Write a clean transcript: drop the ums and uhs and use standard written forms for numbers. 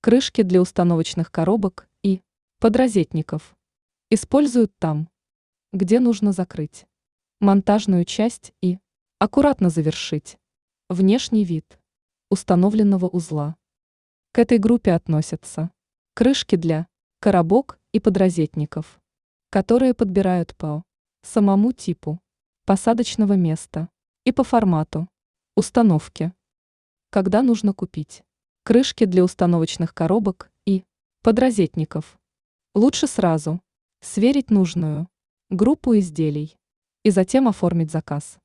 Крышки для установочных коробок и подрозетников используют там, где нужно закрыть монтажную часть и аккуратно завершить внешний вид установленного узла. К этой группе относятся крышки для коробок и подрозетников, которые подбирают по самому типу посадочного места и по формату установки. Когда нужно купить крышки для установочных коробок и подрозетников, лучше сразу сверить нужную группу изделий и затем оформить заказ.